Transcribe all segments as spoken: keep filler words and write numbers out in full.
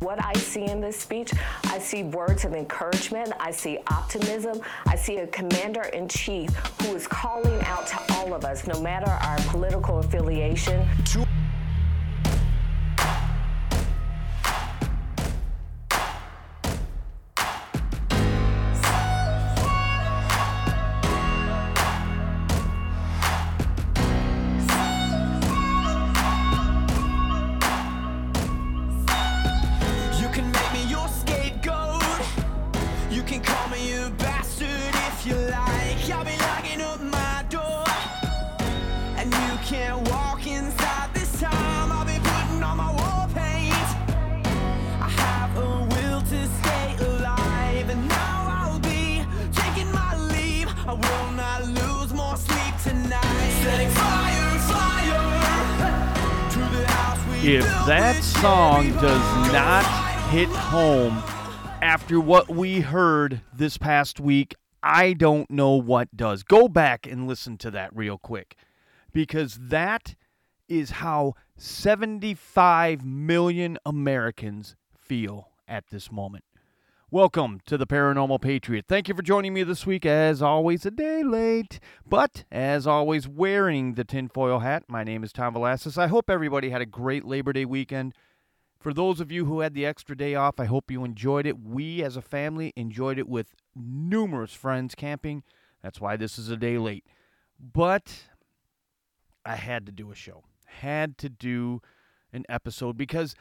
what I see in this speech, I see words of encouragement. I see optimism. I see a commander-in-chief who is calling out to all of us, no matter our political affiliation. If that song does not hit home after what we heard this past week, I don't know what does. Go back and listen to that real quick, because that is how seventy-five million Americans feel at this moment. Welcome to the Paranormal Patriot. Thank you for joining me this week. As always, a day late, but as always, wearing the tinfoil hat. My name is Tom Velasquez. I hope everybody had a great Labor Day weekend. For those of you who had the extra day off, I hope you enjoyed it. We, as a family, enjoyed it with numerous friends camping. That's why this is a day late. But I had to do a show. Had to do an episode because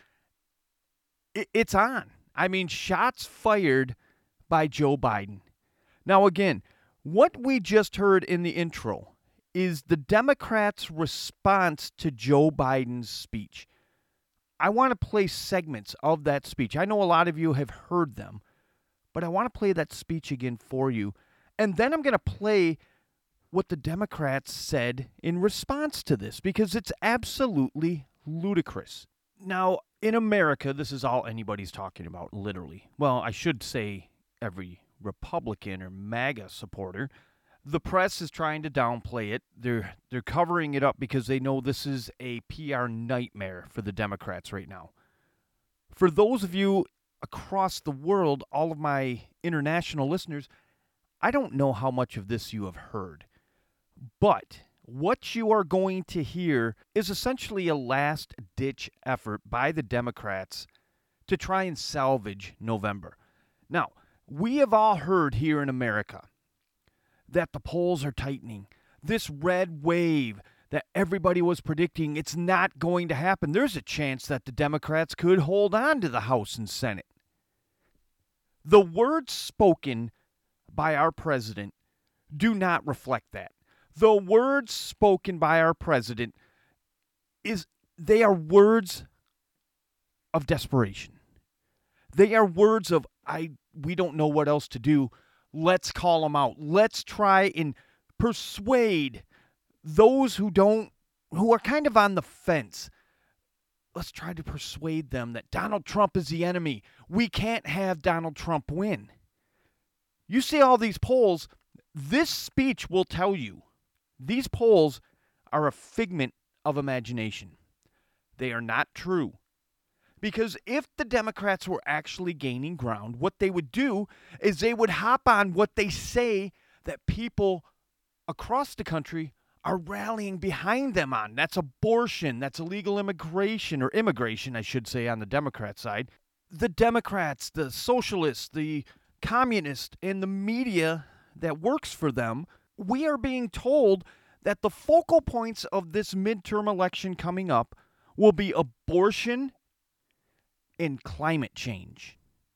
it, it's on. I mean, shots fired by Joe Biden. Now, again, what we just heard in the intro is the Democrats' response to Joe Biden's speech. I want to play segments of that speech. I know a lot of you have heard them, but I want to play that speech again for you. And then I'm going to play what the Democrats said in response to this, because it's absolutely ludicrous. Now, in America, this is all anybody's talking about, literally. Well, I should say every Republican or MAGA supporter. The press is trying to downplay it. They're they're covering it up because they know this is a P R nightmare for the Democrats right now. For those of you across the world, all of my international listeners, I don't know how much of this you have heard, but what you are going to hear is essentially a last-ditch effort by the Democrats to try and salvage November. Now, we have all heard here in America that the polls are tightening. This red wave that everybody was predicting, it's not going to happen. There's a chance that the Democrats could hold on to the House and Senate. The words spoken by our president do not reflect that. The words spoken by our president, is they are words of desperation. They are words of, I we don't know what else to do. Let's call them out. Let's try and persuade those who don't, who are kind of on the fence. Let's try to persuade them that Donald Trump is the enemy. We can't have Donald Trump win. You see all these polls, this speech will tell you these polls are a figment of imagination. They are not true. Because if the Democrats were actually gaining ground, what they would do is they would hop on what they say that people across the country are rallying behind them on. That's abortion. That's illegal immigration, or immigration, I should say, on the Democrat side. The Democrats, the socialists, the communists, and the media that works for them, we are being told that the focal points of this midterm election coming up will be abortion and climate change.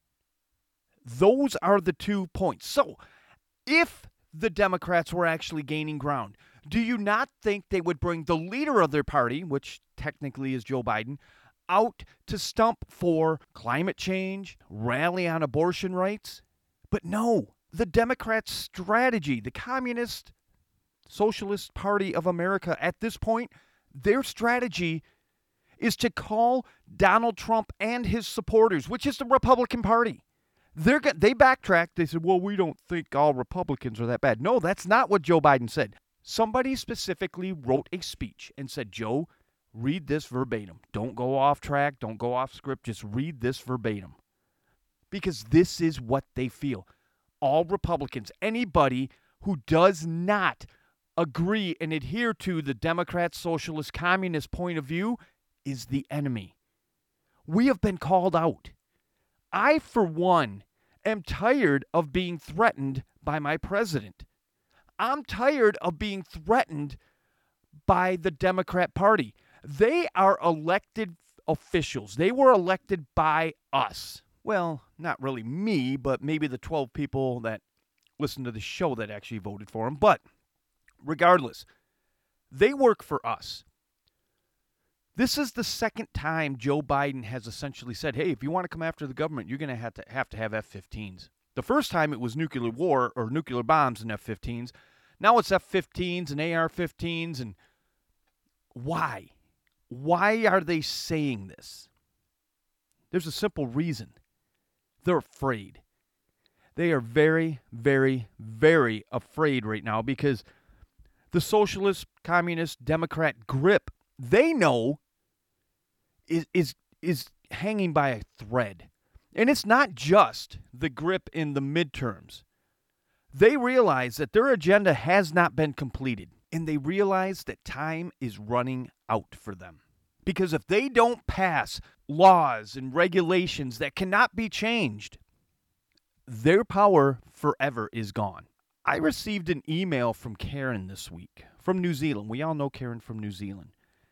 Those are the two points. So, if the Democrats were actually gaining ground, do you not think they would bring the leader of their party, which technically is Joe Biden, out to stump for climate change, rally on abortion rights? But no, the Democrats' strategy, the Communist Socialist Party of America at this point, their strategy is to call Donald Trump and his supporters, which is the Republican Party. They're they backtracked. They said, well, we don't think all Republicans are that bad. No, that's not what Joe Biden said. Somebody specifically wrote a speech and said, Joe, Read this verbatim. Don't go off track. Don't go off script. Just read this verbatim. Because this is what they feel. All Republicans, anybody who does not agree and adhere to the Democrat, Socialist, Communist point of view is the enemy. We have been called out. I, for one, am tired of being threatened by my president. I'm tired of being threatened by the Democrat Party. They are elected officials. They were elected by us. Well, not really me, but maybe the twelve people that listen to the show that actually voted for him. But regardless, they work for us. This is the second time Joe Biden has essentially said, hey, if you want to come after the government, you're going to have to have to have F fifteens. The first time it was nuclear war or nuclear bombs and F fifteens. Now it's F fifteens and A R fifteens. And why? Why are they saying this? There's a simple reason. They're afraid. They are very, very, very afraid right now because the socialist, communist, Democrat grip, they know is is is hanging by a thread. And it's not just the grip in the midterms. They realize that their agenda has not been completed. And they realize that time is running out for them. Because if they don't pass laws and regulations that cannot be changed, their power forever is gone. I received an email from Karen this week, from New Zealand. We all know Karen from New Zealand.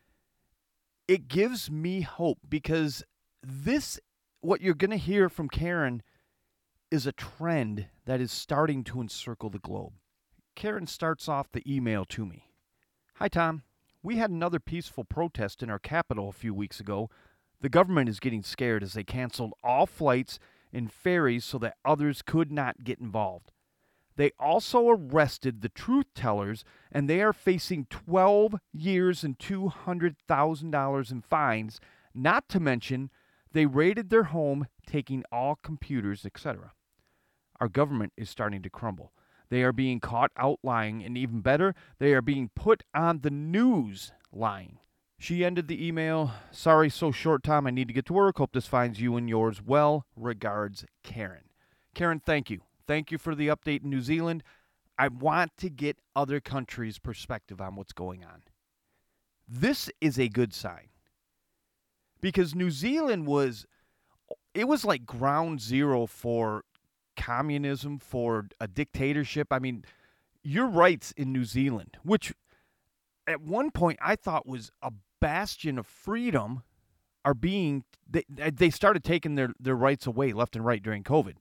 It gives me hope because this, what you're going to hear from Karen, is a trend that is starting to encircle the globe. Karen starts off the email to me. Hi, Tom. We had another peaceful protest in our capital a few weeks ago. The government is getting scared as they canceled all flights and ferries so that others could not get involved. They also arrested the truth tellers, and they are facing twelve years and two hundred thousand dollars in fines, not to mention they raided their home, taking all computers, et cetera. Our government is starting to crumble. They are being caught out lying, and even better, they are being put on the news lying. She ended the email, sorry, so short, Tom. I need to get to work. Hope this finds you and yours well. Regards, Karen. Karen, thank you. Thank you for the update in New Zealand. I want to get other countries' perspective on what's going on. This is a good sign. Because New Zealand was, it was like ground zero for communism, for a dictatorship. I mean, your rights in New Zealand, which at one point I thought was a bastion of freedom, are being, they, they started taking their, their rights away left and right during COVID.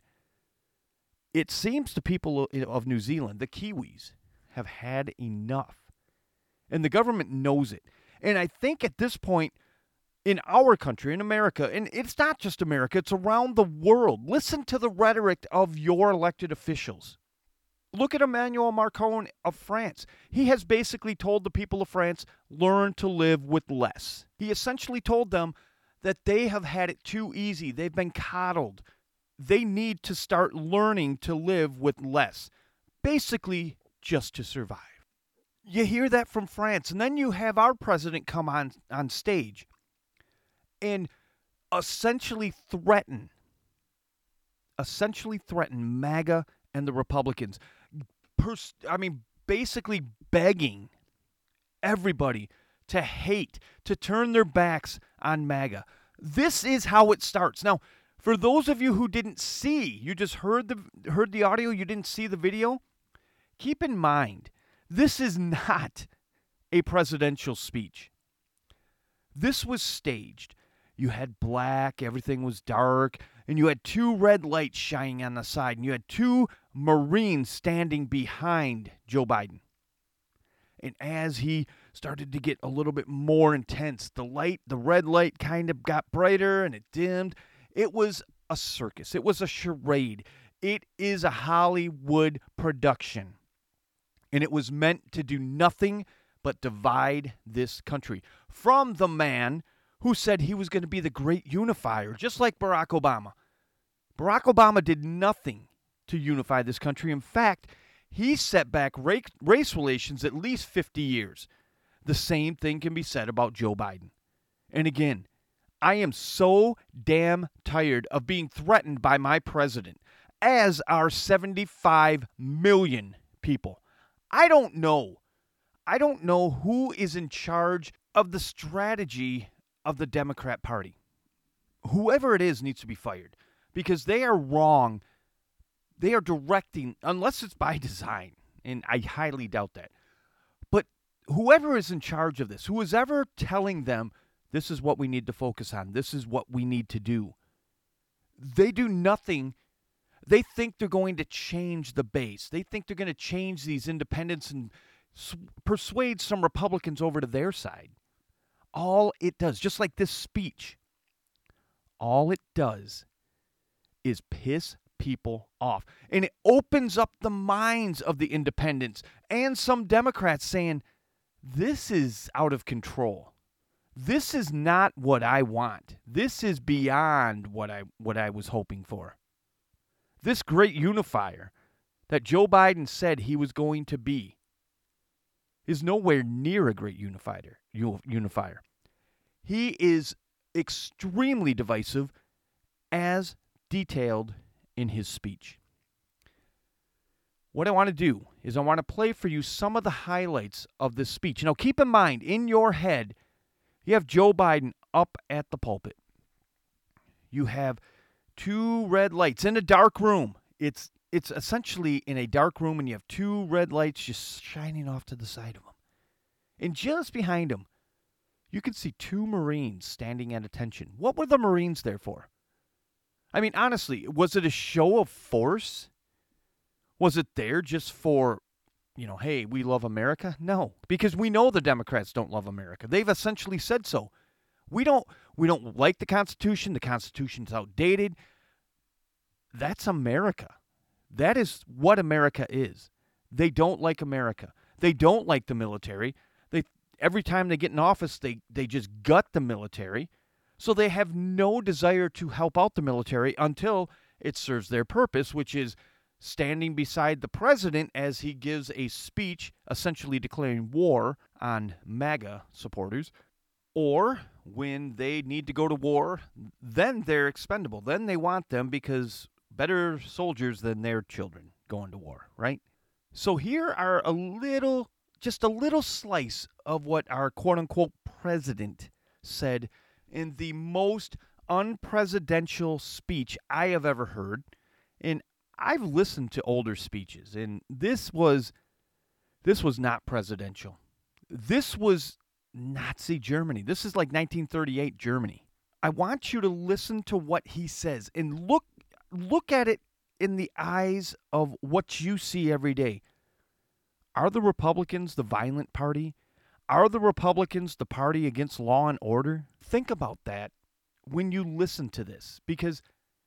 It seems the people of New Zealand, the Kiwis, have had enough. And the government knows it. And I think at this point, in our country, in America, and it's not just America, it's around the world. Listen to the rhetoric of your elected officials. Look at Emmanuel Macron of France. He has basically told the people of France, learn to live with less. He essentially told them that they have had it too easy. They've been coddled. They need to start learning to live with less, basically just to survive. You hear that from France, and then you have our president come on, on stage and essentially threaten, essentially threaten MAGA and the Republicans. Pers- I mean, basically begging everybody to hate, to turn their backs on MAGA. This is how it starts. Now, for those of you who didn't see, you just heard the heard the audio, you didn't see the video, keep in mind, this is not a presidential speech. This was staged. You had black, everything was dark, and you had two red lights shining on the side, and you had two Marines standing behind Joe Biden. And as he started to get a little bit more intense, the light, the red light kind of got brighter and it dimmed. It was a circus. It was a charade. It is a Hollywood production. And it was meant to do nothing but divide this country from the man who said he was going to be the great unifier, just like Barack Obama. Barack Obama did nothing to unify this country. In fact, he set back race relations at least fifty years. the same thing can be said about Joe Biden. And again, I am so damn tired of being threatened by my president, as are seventy-five million people. I don't know. I don't know who is in charge of the strategy of the Democrat Party. Whoever it is needs to be fired because they are wrong. They are directing, unless it's by design, and I highly doubt that. But whoever is in charge of this, who is ever telling them, this is what we need to focus on, this is what we need to do, they do nothing. They think they're going to change the base. They think they're going to change these independents and s- persuade some Republicans over to their side. All it does, just like this speech, all it does is piss people off. And it opens up the minds of the independents and some Democrats saying, this is out of control. This is not what I want. This is beyond what I what I was hoping for. This great unifier that Joe Biden said he was going to be is nowhere near a great unifier. unifier. He is extremely divisive, as detailed in his speech. What I want to do is I want to play for you some of the highlights of this speech. Now, keep in mind, in your head, you have Joe Biden up at the pulpit. You have two red lights in a dark room. It's it's essentially in a dark room, and you have two red lights just shining off to the side of him. And just behind him, you can see two Marines standing at attention. What were the Marines there for? I mean, honestly, was it a show of force? Was it there just for, you know, hey, we love America? No, because we know the Democrats don't love America. They've essentially said so. We don't we don't like the Constitution. The Constitution's outdated. That's America. That is what America is. They don't like America. They don't like the military. They every time they get in office, they, they just gut the military. So they have no desire to help out the military until it serves their purpose, which is standing beside the president as he gives a speech essentially declaring war on MAGA supporters. Or when they need to go to war, then they're expendable. Then they want them because better soldiers than their children going to war, right? So here are a little, just a little slice of what our quote-unquote president said in the most unpresidential speech I have ever heard. And I've listened to older speeches, and this was this was not presidential. This was Nazi Germany. This is like nineteen thirty-eight Germany. I want you to listen to what he says and look look at it in the eyes of what you see every day. Are the Republicans the violent party? Are the Republicans the party against law and order? Think about that when you listen to this, because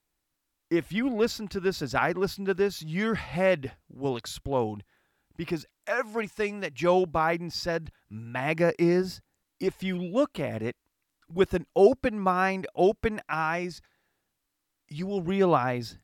if you listen to this as I listen to this, your head will explode, because everything that Joe Biden said MAGA is, if you look at it with an open mind, open eyes, you will realize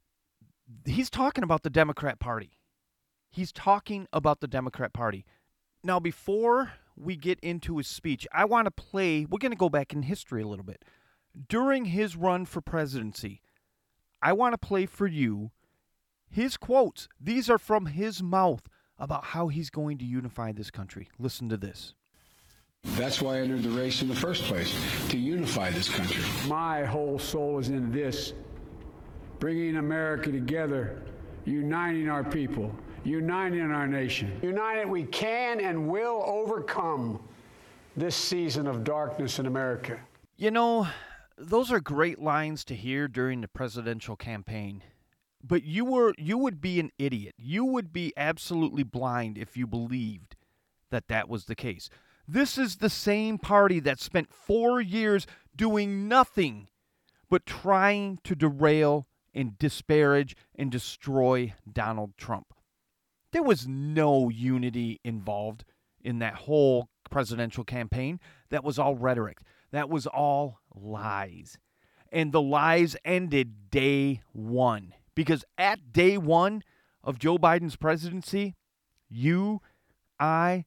he's talking about the Democrat Party. He's talking about the Democrat Party. Now, before we get into his speech, I want to play, we're going to go back in history a little bit. During his run for presidency, I want to play for you his quotes. These are from his mouth about how he's going to unify this country. Listen to this. That's why I entered the race in the first place, to unify this country. My whole soul is in this, bringing America together, uniting our people, uniting our nation. United, we can and will overcome this season of darkness in America. You know, those are great lines to hear during the presidential campaign. But you were you would be an idiot. You would be absolutely blind if you believed that that was the case. This is the same party that spent four years doing nothing but trying to derail and disparage and destroy Donald Trump. There was no unity involved in that whole presidential campaign. That was all rhetoric. That was all lies. And the lies ended day one. Because at day one of Joe Biden's presidency, you, I,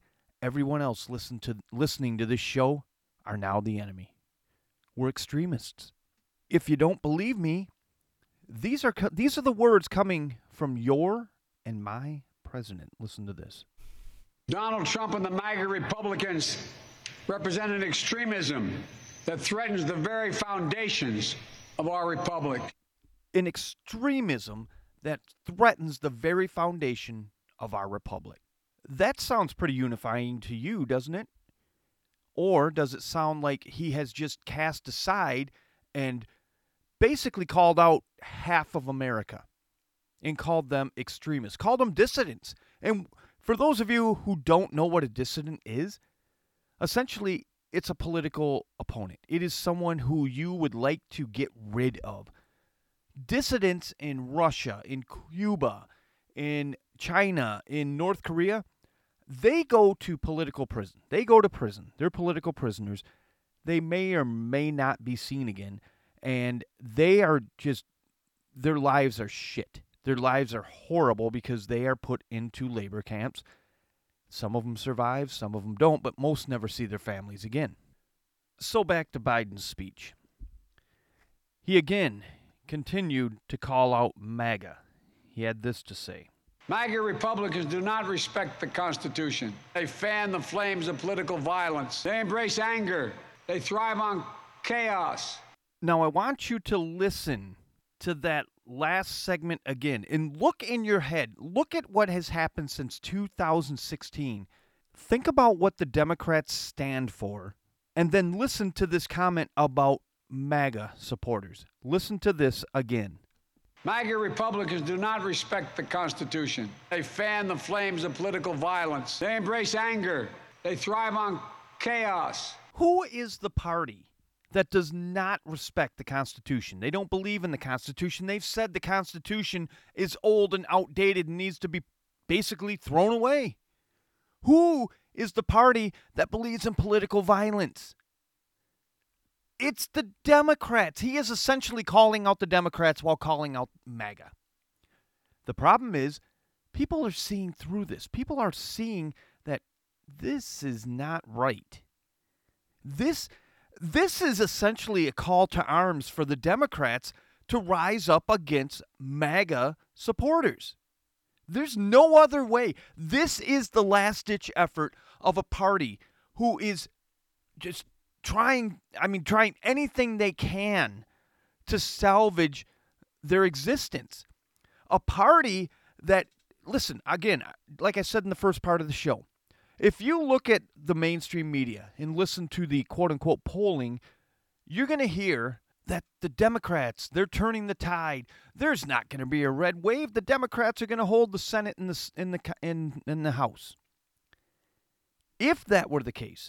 everyone else listen to, listening to this show are now the enemy. We're extremists. If you don't believe me, these are these are the words coming from your and my president. Listen to this. Donald Trump and the MAGA Republicans represent an extremism that threatens the very foundations of our republic. An extremism that threatens the very foundation of our republic. That sounds pretty unifying to you, doesn't it? Or does it sound like he has just cast aside and basically called out half of America and called them extremists, called them dissidents? And for those of you who don't know what a dissident is, essentially it's a political opponent. It is someone who you would like to get rid of. Dissidents in Russia, in Cuba, in China, in North Korea, they go to political prison. They go to prison. They're political prisoners. They may or may not be seen again. And they are just, their lives are shit. Their lives are horrible because they are put into labor camps. Some of them survive, some of them don't, but most never see their families again. So back to Biden's speech. He again continued to call out MAGA. He had this to say. MAGA Republicans do not respect the Constitution. They fan the flames of political violence. They embrace anger. They thrive on chaos. Now, I want you to listen to that last segment again and look in your head. Look at what has happened since two thousand sixteen. Think about what the Democrats stand for, and then listen to this comment about MAGA supporters. Listen to this again. MAGA Republicans do not respect the Constitution. They fan the flames of political violence. They embrace anger. They thrive on chaos. Who is the party that does not respect the Constitution? They don't believe in the Constitution. They've said the Constitution is old and outdated and needs to be basically thrown away. Who is the party that believes in political violence? It's the Democrats. He is essentially calling out the Democrats while calling out MAGA. The problem is, people are seeing through this. People are seeing that this is not right. This, this is essentially a call to arms for the Democrats to rise up against MAGA supporters. There's no other way. This is the last-ditch effort of a party who is just trying, I mean, trying anything they can to salvage their existence. A party that, listen, again, like I said in the first part of the show, if you look at the mainstream media and listen to the quote-unquote polling, you're going to hear that the Democrats, they're turning the tide. There's not going to be a red wave. The Democrats are going to hold the Senate and the in the in in the House. If that were the case,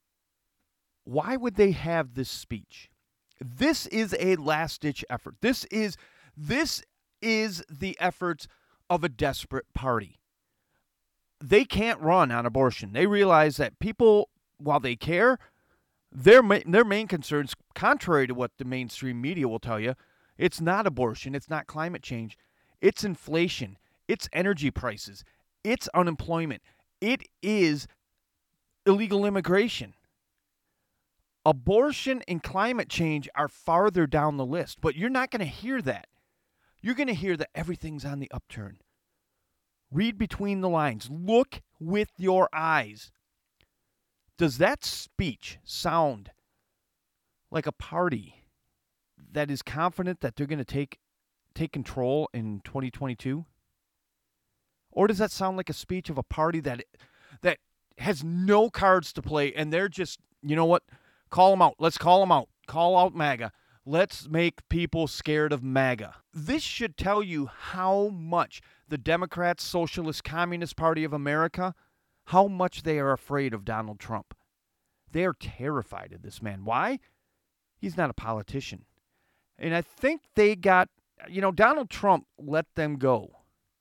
why would they have this speech? This is a last-ditch effort. This is this is the efforts of a desperate party. They can't run on abortion. They realize that people, while they care, their their main concerns, contrary to what the mainstream media will tell you, it's not abortion, it's not climate change, it's inflation, it's energy prices, it's unemployment, it is illegal immigration. Abortion and climate change are farther down the list, but you're not going to hear that. You're going to hear that everything's on the upturn. Read between the lines. Look with your eyes. Does that speech sound like a party that is confident that they're going to take take control in twenty twenty-two? Or does that sound like a speech of a party that that has no cards to play and they're just, you know what, call them out. Let's call them out. Call out MAGA. Let's make people scared of MAGA. This should tell you how much the Democrats, Socialist, Communist Party of America, how much they are afraid of Donald Trump. They are terrified of this man. Why? He's not a politician. And I think they got, you know, Donald Trump let them go.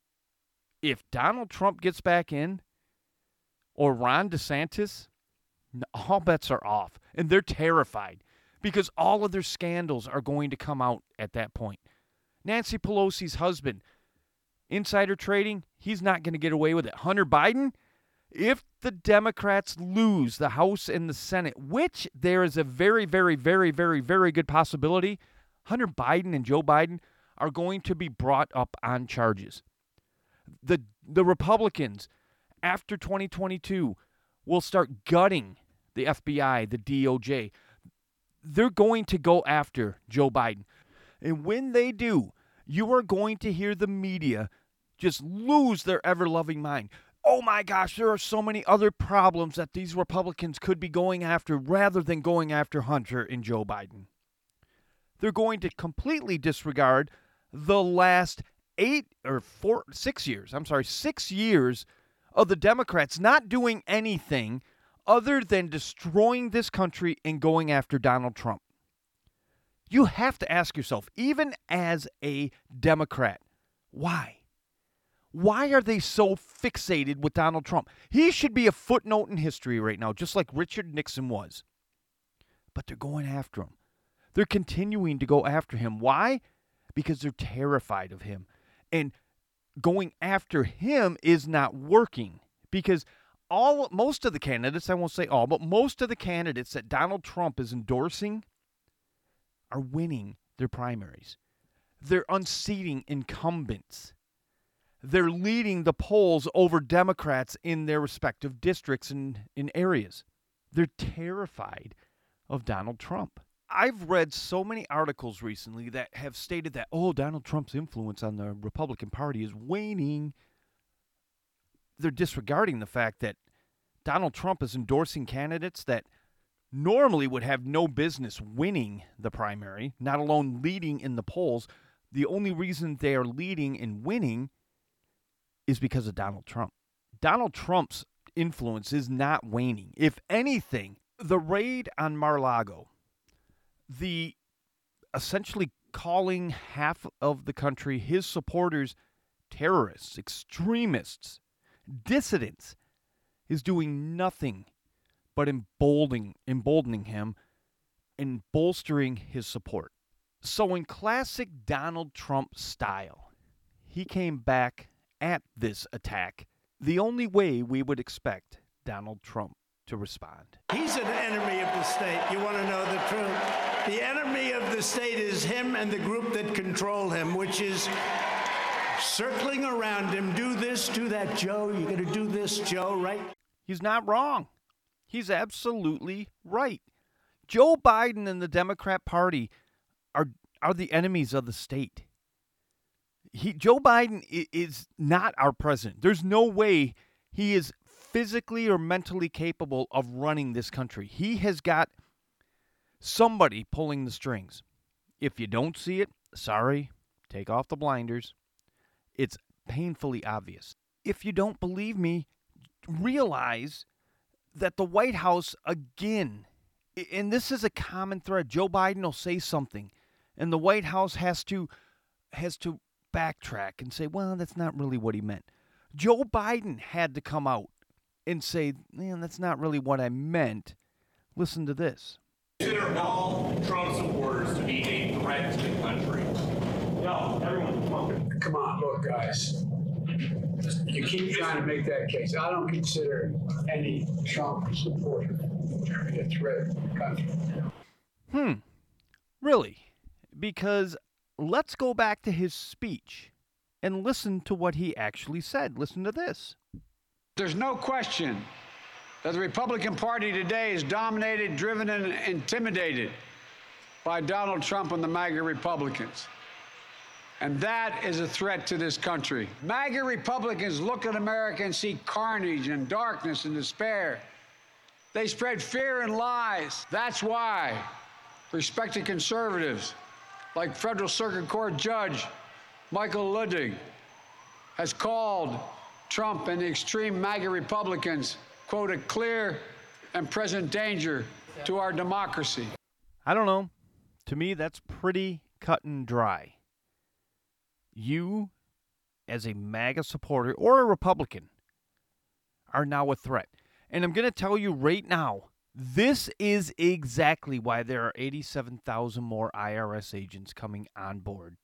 If Donald Trump gets back in, or Ron DeSantis, all bets are off. And they're terrified because all of their scandals are going to come out at that point. Nancy Pelosi's husband, insider trading, he's not going to get away with it. Hunter Biden, If the Democrats lose the House and the Senate, which there is a very, very, very, very, very good possibility, Hunter Biden and Joe Biden are going to be brought up on charges. The the Republicans, after twenty twenty-two, will start gutting the F B I, the D O J. They're going to go after Joe Biden. And when they do, you are going to hear the media just lose their ever-loving mind. Oh my gosh, there are so many other problems that these Republicans could be going after rather than going after Hunter and Joe Biden. They're going to completely disregard the last eight or four, six years, I'm sorry, six years of the Democrats not doing anything other than destroying this country and going after Donald Trump. You have to ask yourself, even as a Democrat, why? Why are they so fixated with Donald Trump? He should be a footnote in history right now, just like Richard Nixon was. But they're going after him. They're continuing to go after him. Why? Because they're terrified of him. And going after him is not working because all most of the candidates, I won't say all, but most of the candidates that Donald Trump is endorsing are winning their primaries. They're unseating incumbents. They're leading the polls over Democrats in their respective districts and in areas. They're terrified of Donald Trump. I've read so many articles recently that have stated that, oh, Donald Trump's influence on the Republican Party is waning. They're disregarding the fact that Donald Trump is endorsing candidates that normally would have no business winning the primary, not alone leading in the polls. The only reason they are leading and winning is because of Donald Trump. Donald Trump's influence is not waning. If anything, the raid on Mar-a-Lago, the essentially calling half of the country, his supporters, terrorists, extremists, dissidents, is doing nothing but emboldening, emboldening him and bolstering his support. So in classic Donald Trump style, he came back at this attack the only way we would expect Donald Trump to respond. He's an enemy of the state. You want to know the truth? The enemy of the state is him and the group that control him, which is circling around him. Do this, do that, Joe. You're going to do this, Joe, right? He's not wrong. He's absolutely right. Joe Biden and the Democrat Party are are the enemies of the state. He, Joe Biden is not our president. There's no way he is physically or mentally capable of running this country. He has got somebody pulling the strings. If you don't see it, sorry, take off the blinders. It's painfully obvious. If you don't believe me, realize that the White House, again, and this is a common thread, Joe Biden will say something, and the White House has to has to backtrack and say, well, that's not really what he meant. Joe Biden had to come out and say, man, that's not really what I meant. Listen to this. Consider all Trump supporters to be a threat to the country. No, everyone, come on. Come on, look, guys. You keep trying to make that case. I don't consider any Trump supporter a threat to the country. Hmm. Really? Because let's go back to his speech and listen to what he actually said. Listen to this. There's no question that the Republican Party today is dominated, driven, and intimidated by Donald Trump and the MAGA Republicans. And that is a threat to this country. MAGA Republicans look at America and see carnage and darkness and despair. They spread fear and lies. That's why respected conservatives like Federal Circuit Court Judge Michael Luttig has called Trump and the extreme MAGA Republicans, quote, a clear and present danger to our democracy. I don't know. To me, that's pretty cut and dry. You, as a MAGA supporter or a Republican, are now a threat. And I'm going to tell you right now, this is exactly why there are eighty-seven thousand more I R S agents coming on board.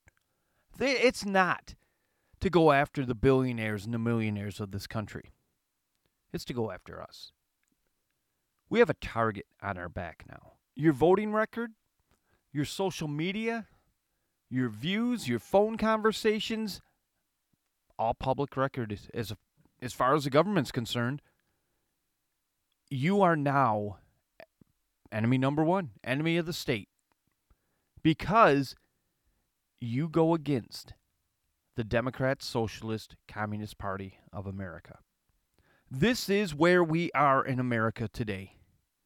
It's not to go after the billionaires and the millionaires of this country. is to go after us. We have a target on our back now. Your voting record, your social media, your views, your phone conversations, all public record as, as far as the government's concerned. You are now enemy number one, enemy of the state, because you go against the Democrat Socialist Communist Party of America. This is where we are in America today.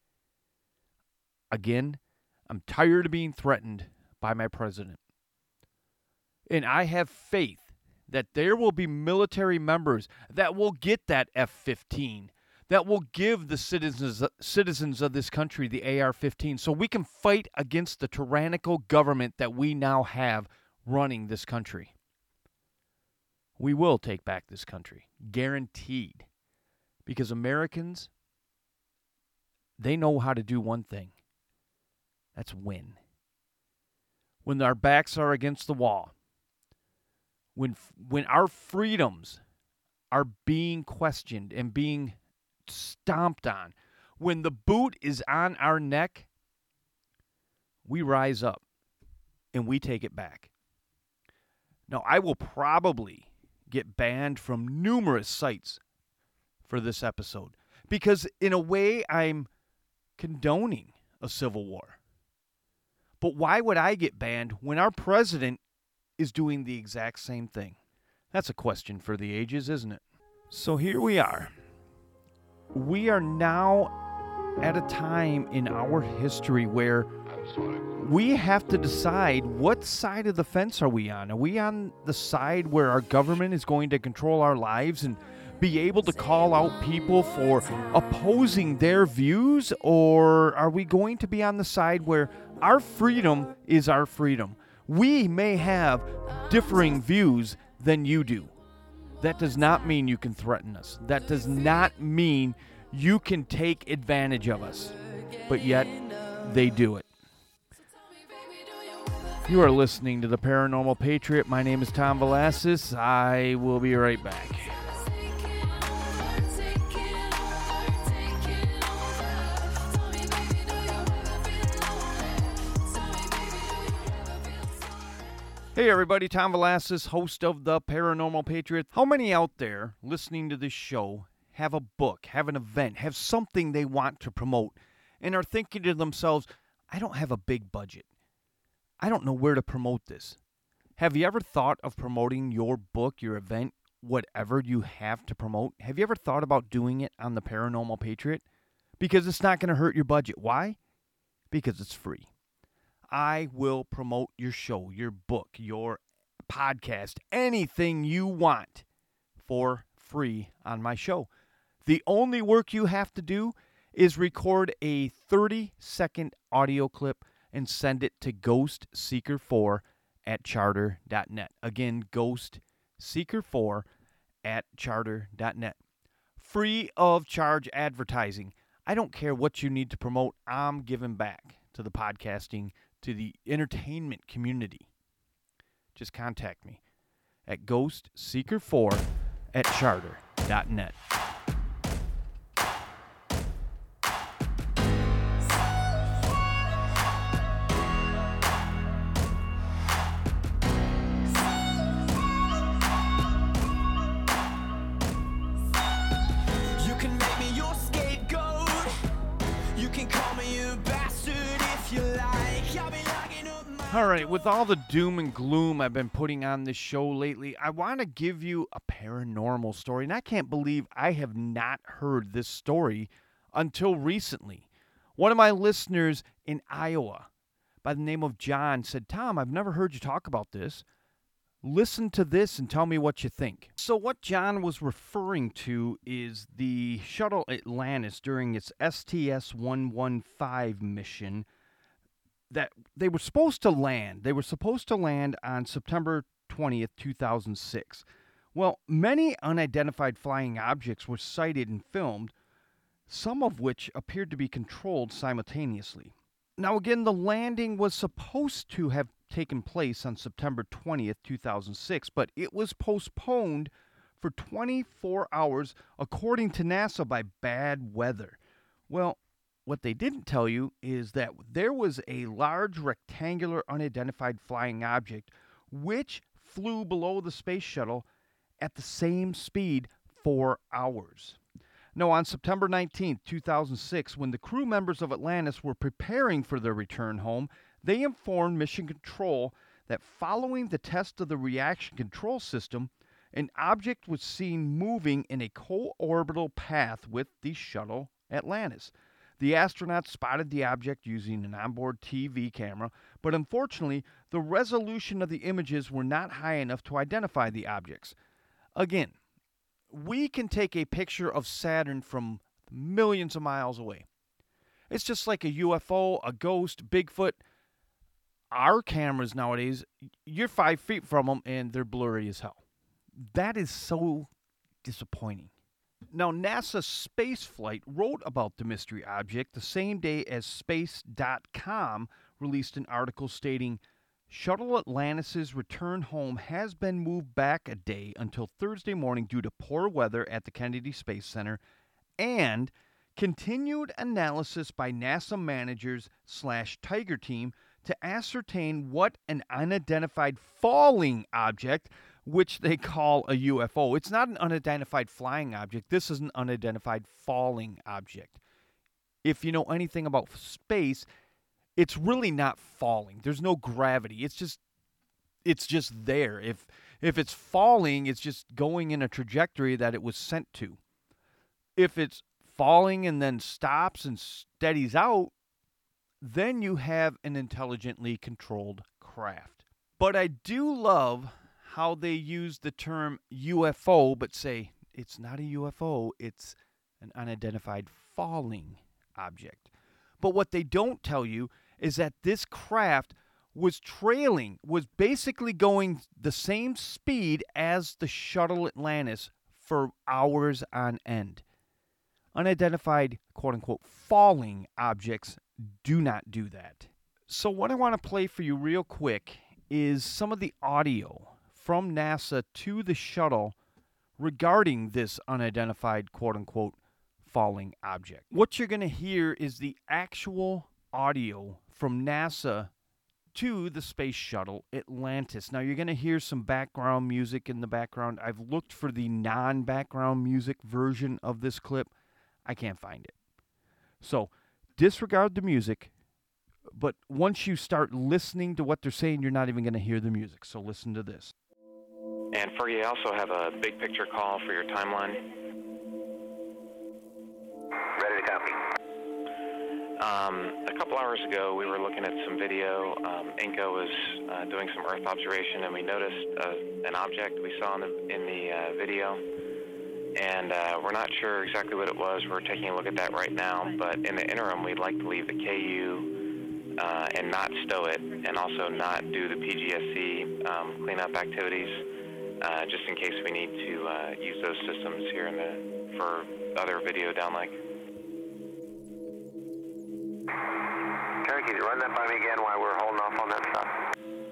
Again, I'm tired of being threatened by my president. And I have faith that there will be military members that will get that F fifteen, that will give the citizens citizens of this country the A R fifteen, so we can fight against the tyrannical government that we now have running this country. We will take back this country, guaranteed, because Americans, they know how to do one thing. That's win. When our backs are against the wall, when when our freedoms are being questioned and being stomped on, when the boot is on our neck, we rise up and we take it back. Now, I will probably get banned from numerous sites for this episode because, in a way, I'm condoning a civil war. But why would I get banned when our president is doing the exact same thing? That's a question for the ages, isn't it? So here we are. We are now at a time in our history where we have to decide what side of the fence are we on. Are we on the side where our government is going to control our lives and be able to call out people for opposing their views? Or are we going to be on the side where our freedom is our freedom? We may have differing views than you do. That does not mean you can threaten us. That does not mean you can take advantage of us. But yet, they do it. You are listening to The Paranormal Patriot. My name is Tom Velasquez. I will be right back. Hey everybody, Tom Velasquez, host of The Paranormal Patriot. How many out there listening to this show have a book, have an event, have something they want to promote, and are thinking to themselves, I don't have a big budget. I don't know where to promote this. Have you ever thought of promoting your book, your event, whatever you have to promote? Have you ever thought about doing it on The Paranormal Patriot? Because it's not going to hurt your budget. Why? Because it's free. I will promote your show, your book, your podcast, anything you want for free on my show. The only work you have to do is record a thirty-second audio clip and send it to ghost seeker four at charter dot net. Again, ghost seeker four at charter dot net. Free of charge advertising. I don't care what you need to promote. I'm giving back to the podcasting, to the entertainment community. Just contact me at ghost seeker four at charter dot net. All right, with all the doom and gloom I've been putting on this show lately, I want to give you a paranormal story. And I can't believe I have not heard this story until recently. One of my listeners in Iowa by the name of John said, Tom, I've never heard you talk about this. Listen to this and tell me what you think. So what John was referring to is the shuttle Atlantis during its S T S one fifteen mission that they were supposed to land. They were supposed to land on September twentieth, two thousand six. Well, many unidentified flying objects were sighted and filmed, some of which appeared to be controlled simultaneously. Now, again, the landing was supposed to have taken place on September twentieth, two thousand six, but it was postponed for twenty-four hours, according to NASA, by bad weather. Well, what they didn't tell you is that there was a large rectangular unidentified flying object which flew below the space shuttle at the same speed for hours. Now, on September nineteenth, two thousand six, when the crew members of Atlantis were preparing for their return home, they informed Mission Control that following the test of the reaction control system, an object was seen moving in a co-orbital path with the shuttle Atlantis. The astronauts spotted the object using an onboard T V camera, but unfortunately, the resolution of the images were not high enough to identify the objects. Again, we can take a picture of Saturn from millions of miles away. It's just like a U F O, a ghost, Bigfoot. Our cameras nowadays, you're five feet from them and they're blurry as hell. That is so disappointing. Now, NASA Spaceflight wrote about the mystery object the same day as Space dot com released an article stating, Shuttle Atlantis' return home has been moved back a day until Thursday morning due to poor weather at the Kennedy Space Center and continued analysis by NASA managers slash Tiger team to ascertain what an unidentified falling object, which they call a U F O. It's not an unidentified flying object. This is an unidentified falling object. If you know anything about space, it's really not falling. There's no gravity. It's just it's just there. If if it's falling, it's just going in a trajectory that it was sent to. If it's falling and then stops and steadies out, then you have an intelligently controlled craft. But I do love how they use the term U F O, but say it's not a U F O, it's an unidentified falling object. But what they don't tell you is that this craft was trailing, was basically going the same speed as the shuttle Atlantis for hours on end. Unidentified, quote-unquote, falling objects do not do that. So what I want to play for you real quick is some of the audio from NASA to the shuttle regarding this unidentified, quote-unquote, falling object. What you're going to hear is the actual audio from NASA to the space shuttle Atlantis. Now, you're going to hear some background music in the background. I've looked for the non-background music version of this clip. I can't find it. So, disregard the music, but once you start listening to what they're saying, you're not even going to hear the music. So, listen to this. And Fergie, I also have a big picture call for your timeline. Ready to copy. Um, a couple hours ago, we were looking at some video. Um, Inco was uh, doing some Earth observation, and we noticed uh, an object we saw in the, in the uh, video. And uh, we're not sure exactly what it was. We're taking a look at that right now. But in the interim, we'd like to leave the K U uh, and not stow it, and also not do the P G S C um, cleanup activities, uh, just in case we need to uh, use those systems here in the for other video downlink. Terry, can you run that by me again while we're holding off on that stuff?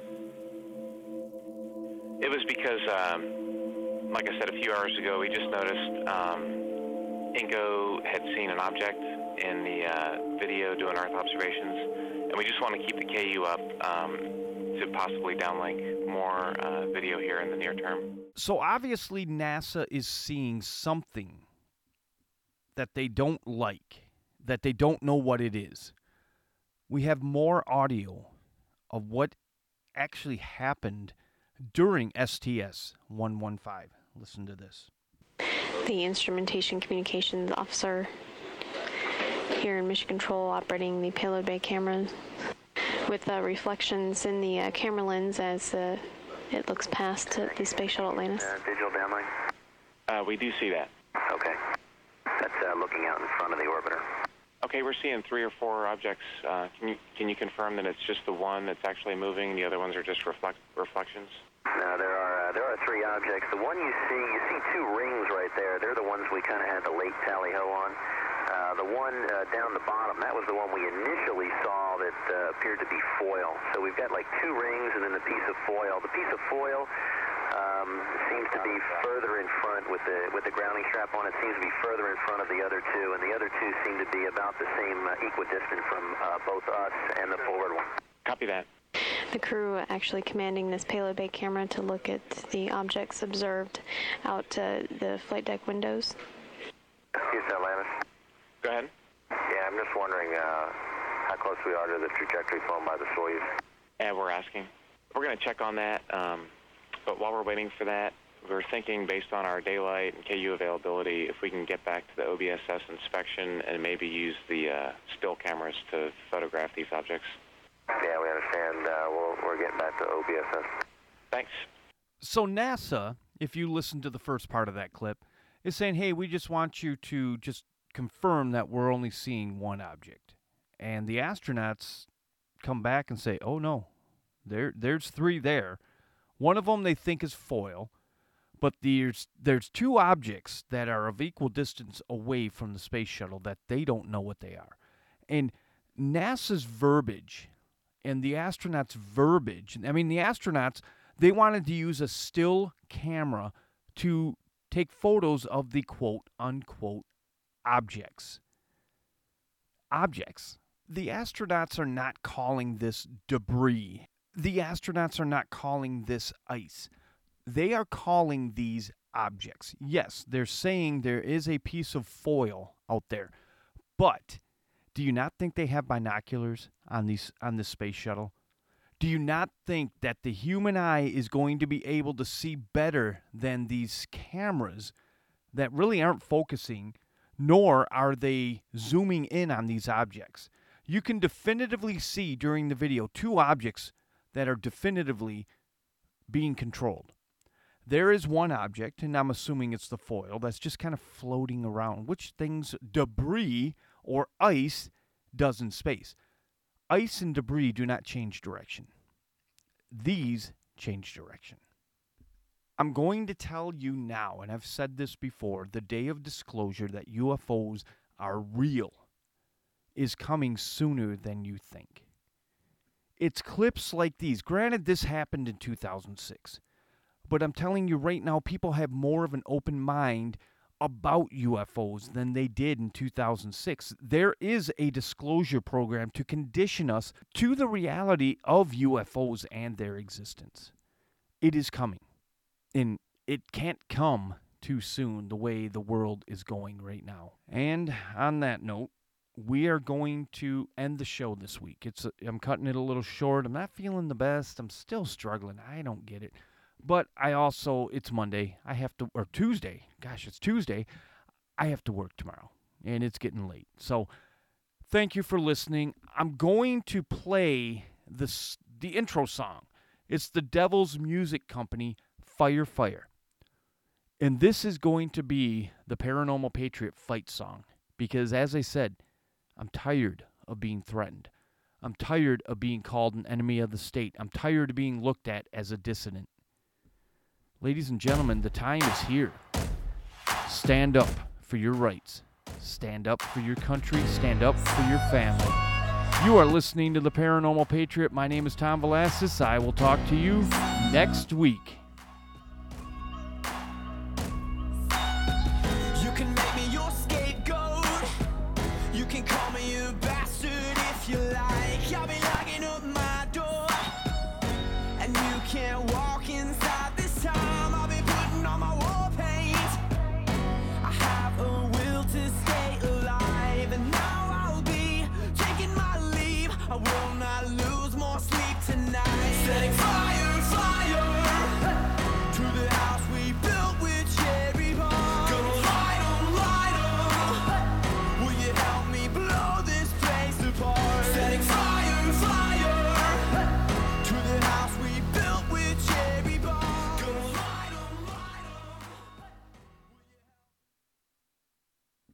It was because, um, like I said a few hours ago, we just noticed um, Inco had seen an object in the uh, video doing Earth observations, and we just want to keep the K U up um, to possibly downlink more uh, video here in the near term. So obviously NASA is seeing something that they don't like, that they don't know what it is. We have more audio of what actually happened during S T S one one five. Listen to this. The instrumentation communications officer here in Mission Control operating the payload bay cameras with uh, reflections in the uh, camera lens as uh, it looks past uh, the Space Shuttle Atlantis. Uh, digital downlink? Uh, we do see that. Okay. That's uh, looking out in front of the orbiter. Okay, we're seeing three or four objects. Uh, can you can you confirm that it's just the one that's actually moving, and the other ones are just reflect reflections? No, there are uh, there are three objects. The one you see, you see two rings right there. They're the ones we kind of had the late tally-ho on. Uh, the one uh, down the bottom, that was the one we initially saw that uh, appeared to be foil. So we've got like two rings and then the piece of foil. The piece of foil, um, um, seems to be further in front with the with the grounding strap on. It seems to be further in front of the other two, and the other two seem to be about the same uh, equidistant from uh, both us and the forward one. Copy that. The crew actually commanding this payload bay camera to look at the objects observed out uh, the flight deck windows. Excuse Atlantis. Go ahead. Yeah, I'm just wondering uh, how close we are to the trajectory flown by the Soyuz. Yeah, we're asking. We're going to check on that, um, but while we're waiting for that, we're thinking based on our daylight and K U availability, if we can get back to the O B S S inspection and maybe use the uh, still cameras to photograph these objects. Yeah, we understand. Uh, we'll, we're getting back to O B S S. Thanks. So NASA, if you listen to the first part of that clip, is saying, hey, we just want you to just confirm that we're only seeing one object. And the astronauts come back and say, oh, no, there, there's three there. One of them they think is foil, but there's, there's two objects that are of equal distance away from the space shuttle that they don't know what they are. And NASA's verbiage and the astronauts' verbiage, I mean, the astronauts, they wanted to use a still camera to take photos of the quote-unquote objects. Objects. The astronauts are not calling this debris. The astronauts are not calling this ice. They are calling these objects. Yes, they're saying there is a piece of foil out there. But do you not think they have binoculars on these on this space shuttle? Do you not think that the human eye is going to be able to see better than these cameras that really aren't focusing, nor are they zooming in on these objects? You can definitively see during the video two objects that are definitively being controlled. There is one object, and I'm assuming it's the foil, that's just kind of floating around, which things debris or ice does in space. Ice and debris do not change direction. These change direction. I'm going to tell you now, and I've said this before, the day of disclosure that U F Os are real is coming sooner than you think. It's clips like these. Granted, this happened in two thousand six. But I'm telling you right now, people have more of an open mind about U F Os than they did in two thousand six. There is a disclosure program to condition us to the reality of U F Os and their existence. It is coming. And it can't come too soon the way the world is going right now. And on that note, we are going to end the show this week. It's a, I'm cutting it a little short. I'm not feeling the best. I'm still struggling. I don't get it. But I also, it's Monday. I have to, or Tuesday. Gosh, it's Tuesday. I have to work tomorrow, and it's getting late. So thank you for listening. I'm going to play this, the intro song. It's the Devil's Music Company, Fire Fire. And this is going to be the Paranormal Patriot fight song. Because as I said, I'm tired of being threatened. I'm tired of being called an enemy of the state. I'm tired of being looked at as a dissident. Ladies and gentlemen, the time is here. Stand up for your rights. Stand up for your country. Stand up for your family. You are listening to the Paranormal Patriot. My name is Tom Velasquez. I will talk to you next week.